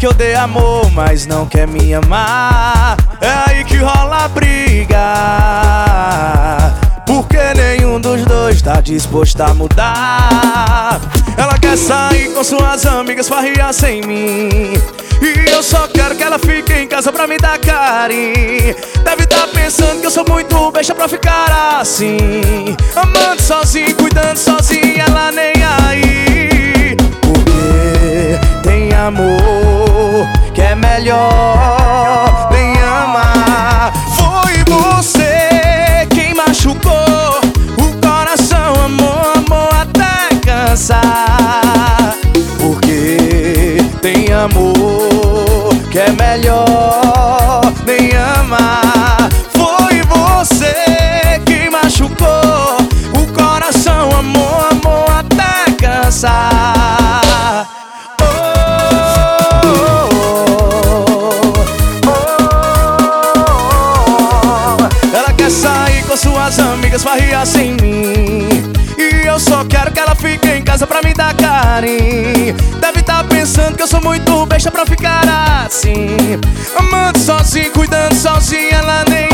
que eu dei amor, mas não quer me amar. É aí que rola a briga, porque nenhum dos dois tá disposto a mudar. Ela quer sair com suas amigas, farrear sem mim, e eu só quero que ela fique em casa pra me dar carinho. Deve tá pensando que eu sou muito besta pra ficar assim, amando sozinho, cuidando sozinho, ela nem aí. Porque tem amor que é melhor nem amar. Foi você quem machucou o coração, amor, amor até cansar. Porque tem amor que é melhor nem amar. Foi você que machucou o coração, amor, amor até cansar. Ela quer sair com suas amigas, farrear sem mim, e eu só quero que ela fique em casa pra me dar carinho. Deve tá pensando que eu sou muito besta pra ficar assim, amando sozinho, cuidando sozinho, ela nem